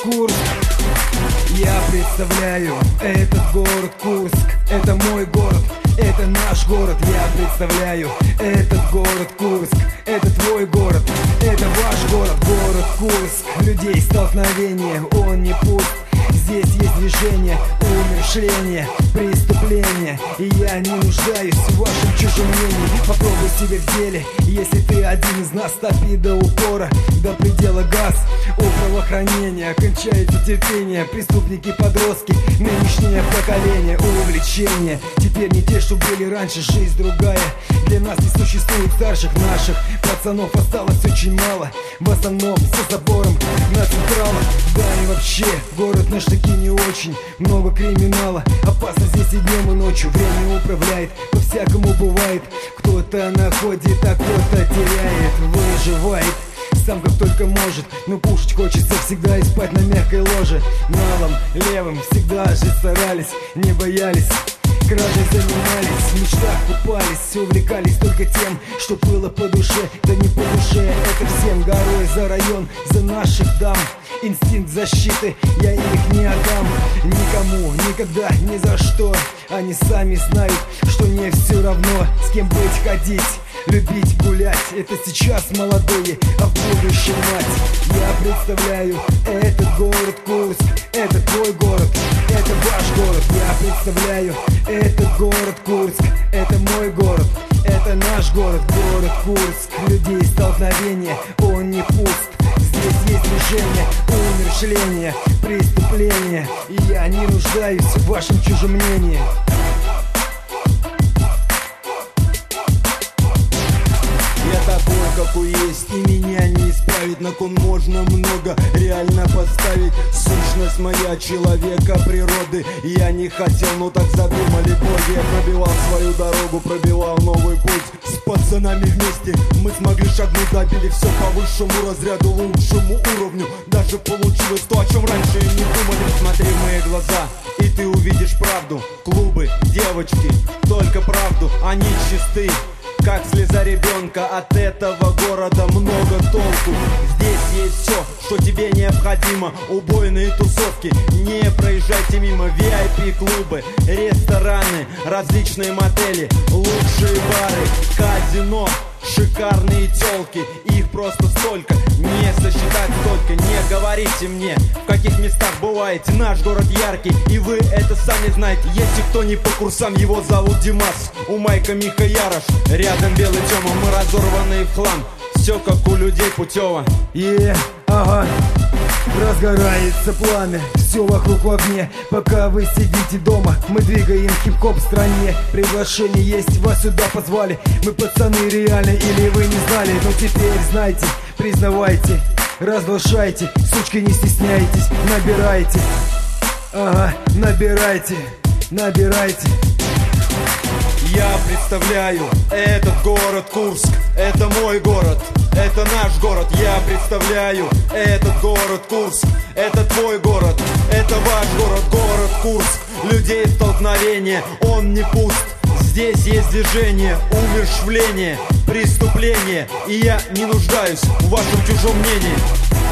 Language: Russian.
Курск. Я представляю этот город Курск. Это мой город, это наш город. Я представляю этот город Курск. Это твой город, это ваш город. Город Курск, людей столкновение, он не пуст. Здесь есть движение, умершление, преступление. И я не нуждаюсь в вашем чужом мнении. Попробуй себя в деле, если ты один из нас. Топи до упора, до предела газ. У правоохранения кончается терпение. Преступники, подростки, нынешнее поколение. Увлечения теперь не те, что были раньше. Жизнь другая, для нас не существует старших наших. Пацанов осталось очень мало, в основном за забором на централах. Да и вообще, город наш таки не очень. Много криминала, опасно здесь и днем, и ночью. Время управляет, по-всякому бывает. Кто-то находит, а кто-то теряет. Выживает сам как только может. Но кушать хочется всегда и спать на мягкой ложе. Малым, левым всегда же старались, не боялись. Кражей занимались, в мечтах купались. Увлекались только тем, что было по душе. Да не по душе, это всем горой. За район, за наших дам. Инстинкт защиты, я их не отдам никому, никогда, ни за что. Они сами знают, что не все равно, с кем быть, ходить, любить, гулять. Это сейчас молодые, а в будущем мать. Я представляю этот город Курск. Это твой город, это ваш город. Я представляю этот город Курск. Это мой город, это наш город. Город Курск, людей столкновение, он не пуст. Здесь есть движение, умершление, преступление. И я не нуждаюсь в вашем чужом мнении. Я такой, какой есть, и меня не исправить. На кон можно много реально подставить. Сущность моя человека, природы. Я не хотел, но так задумали боги. Я пробивал свою дорогу, пробивал новый путь. С пацанами вместе мы смогли шагнуть, добили все по высшему разряду, лучшему уровню. Даже получилось то, о чем раньше и не думали. Смотри в мои глаза, и ты увидишь правду. Клубы, девочки, только правду. Они чисты, как слеза ребенка. От этого города много толку. Здесь есть все, что тебе необходимо. Убойные тусовки, не проезжайте мимо. VIP-клубы, рестораны, различные мотели, лучшие бары, казино, шикарные телки. Их просто столько, не сосчитать столько. Не говорите мне, в каких местах бываете. Наш город яркий, и вы это сами знаете. Если кто не по курсам, его зовут Димас. У Майка Миха Ярош, рядом белый Тёма. Мы разорванные в хлам, все как у людей путево. Ага. Разгорается пламя, все вокруг в огне. Пока вы сидите дома, мы двигаем хип-хоп в стране. Приглашение есть, вас сюда позвали. Мы пацаны реально, или вы не знали? Но теперь знайте, признавайте, разглашайте. Сучки, не стесняйтесь, набирайте. Ага, набирайте, набирайте. Я представляю этот город Курск. Это мой город, это наш город. Я представляю этот город Курск. Это твой город, это ваш город. Город Курск, людей столкновение, он не пуст. Здесь есть движение, умерщвление, преступление. И я не нуждаюсь в вашем чужом мнении.